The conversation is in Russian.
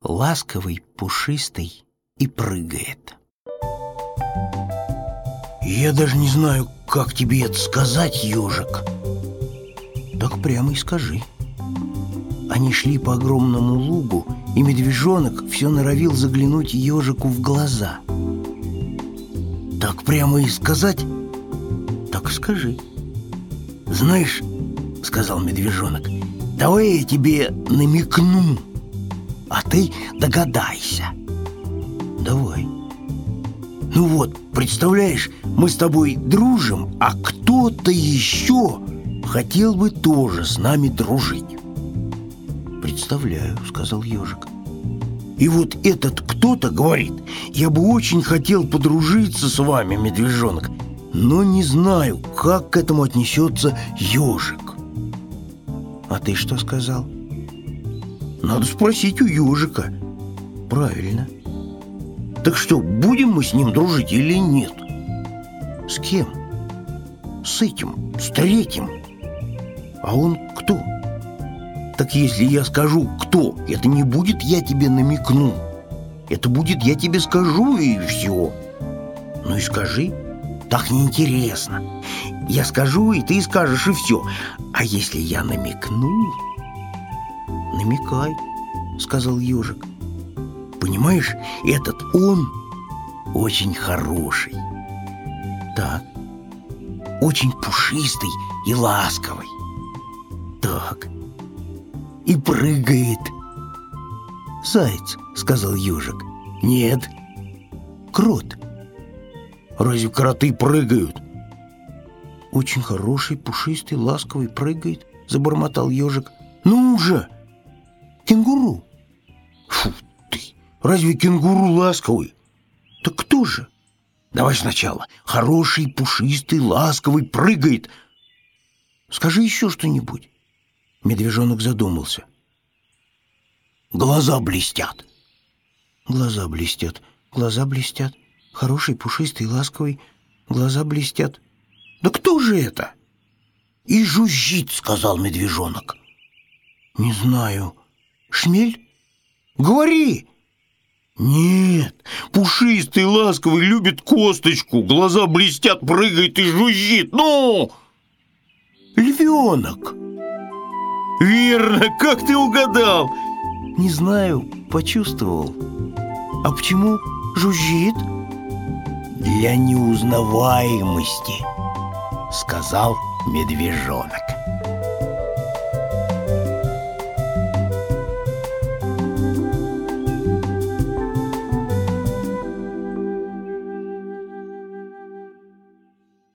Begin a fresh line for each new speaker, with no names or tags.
ласковый, пушистый и прыгает. Я даже не знаю, как тебе это сказать, ежик. Так прямо и скажи. Они шли по огромному лугу, и медвежонок все норовил заглянуть ежику в глаза. Так прямо и сказать? Так и скажи. Знаешь, сказал медвежонок, давай я тебе намекну, а ты догадайся. Давай. Ну вот, представляешь, мы с тобой дружим, а кто-то еще хотел бы тоже с нами дружить. Представляю, сказал ежик. И вот этот кто-то говорит: я бы очень хотел подружиться с вами, медвежонок, но не знаю, как к этому отнесется ежик. А ты что сказал? Надо спросить у ежика. Правильно. Так что, будем мы с ним дружить или нет? С кем? С этим, с третьим. А он кто? Так если я скажу «кто», это не будет «я тебе намекну». Это будет «я тебе скажу» и все. Ну и скажи. Так неинтересно. Я скажу, и ты скажешь, и все. А если я намекну? Намекай, сказал ежик. Понимаешь, этот он очень хороший. Так. Очень пушистый и ласковый. Так. И прыгает. Заяц, сказал ежик. Нет. Крот. Разве кроты прыгают? Очень хороший, пушистый, ласковый, прыгает, забормотал ежик. Ну же! Кенгуру. Фу ты! Разве кенгуру ласковый? Так кто же? Давай сначала. Хороший, пушистый, ласковый, прыгает. Скажи еще что-нибудь. Медвежонок задумался. Глаза блестят. Глаза блестят, глаза блестят. Хороший, пушистый, ласковый, глаза блестят. Да кто же это? И жужжит, сказал медвежонок. Не знаю. Шмель? Говори. Нет, пушистый, ласковый, любит косточку. Глаза блестят, прыгает и жужжит. Ну! Львенок. Верно, как ты угадал? Не знаю, почувствовал. А почему жужжит? Для неузнаваемости, сказал медвежонок.